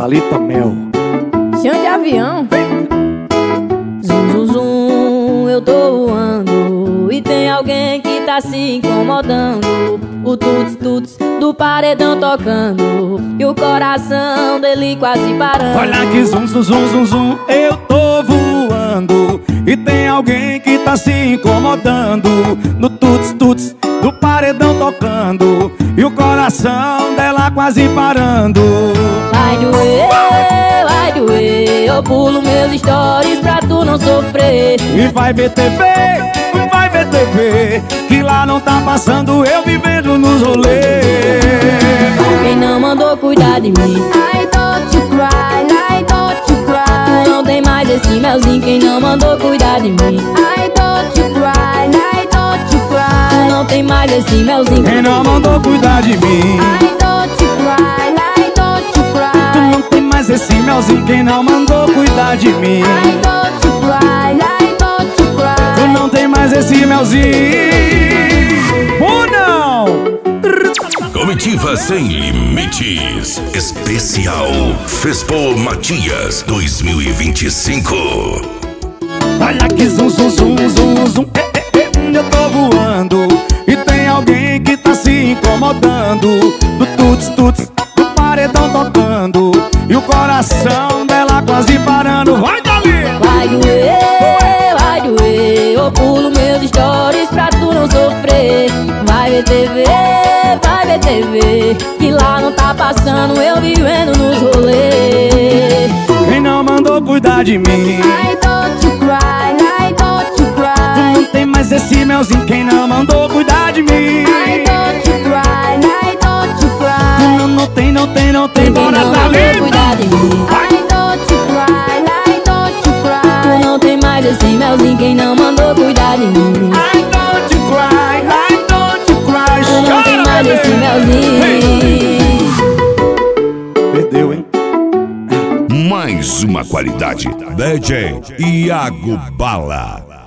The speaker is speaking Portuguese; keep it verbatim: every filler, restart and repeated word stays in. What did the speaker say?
Thalita Mel. Chão de avião. Zum, zum, zum, eu tô voando e tem alguém que tá se incomodando. O tuts, tuts do paredão tocando e o coração dele quase parando. Olha que zum, zum, zum, zum, zum, eu tô voando e tem alguém que tá se incomodando. No tuts, tuts do paredão tocando e o coração dela quase parando. Vai doer, vai doer, eu pulo meus stories pra tu não sofrer. E vai ver T V, vai ver T V, que lá não tá passando eu vivendo nos rolês. Quem não mandou cuidar de mim? I don't you cry, I don't you cry. Tu não tem mais esse melzinho. Quem não mandou cuidar de mim? I don't you cry, I don't you cry. Tu não tem mais esse melzinho. Quem não mandou cuidar de mim? I don't you cry, I don't you cry. Tu não tem mais esse melzinho. Quem não mandou cuidar de mim? I don't you cry, I don't you cry. Tu não tem mais esse melzinho. Ou não? Comitiva Sem Limites Especial Fespo Matias dois mil e vinte e cinco. Olha que zum, zum, zum, zum, zum, eh, eh, eh, eu tô voando e tem alguém que tá se incomodando. Do tuts, tuts, do paredão tocando e o coração dela quase parando. Vai, Dali! Vai doer, vai doer, eu pulo meus stories pra tu não sofrer. Vai ver T V, vai ver T V, que lá não tá passando eu vivendo nos rolês. Quem não mandou cuidar de mim? I don't you cry, I don't you Tu cry. não tem mais esse melzinho. Quem não mandou cuidar de mim? I don't you cry, I don't you Tu cry. não, não tem, não tem, não tem. Quem Bora, não mandou Thalita! cuidar de mim? I don't you cry, I don't you cry. Tu não tem mais esse melzinho. Quem não mandou cuidar de mim? I don't you cry, I don't you cry. Tu não tem mais esse melzinho. Perdeu, hein? Mais uma qualidade D J Iago Bala.